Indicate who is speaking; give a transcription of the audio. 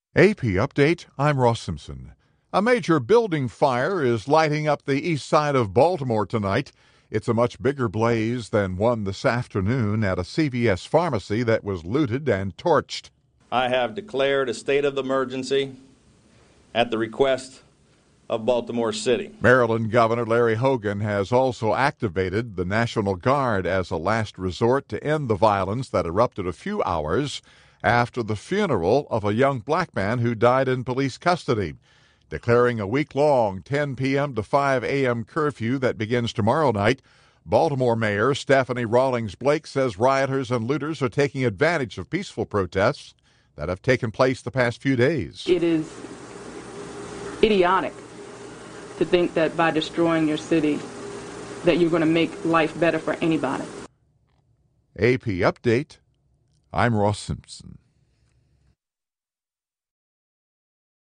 Speaker 1: AP Update, I'm Ross Simpson. A major building fire is lighting up the east side of Baltimore tonight. It's a much bigger blaze than one this afternoon at a CVS pharmacy that was looted and torched.
Speaker 2: I have declared a state of emergency at the request of Baltimore City.
Speaker 1: Maryland Governor Larry Hogan has also activated the National Guard as a last resort to end the violence that erupted a few hours after the funeral of a young black man who died in police custody, declaring a week-long 10 p.m. to 5 a.m. curfew that begins tomorrow night. Baltimore Mayor Stephanie Rawlings Blake says rioters and looters are taking advantage of peaceful protests that have taken place the past few days.
Speaker 3: It is idiotic to think that by destroying your city that you're going to make life better for anybody.
Speaker 1: AP Update, I'm Ross Simpson.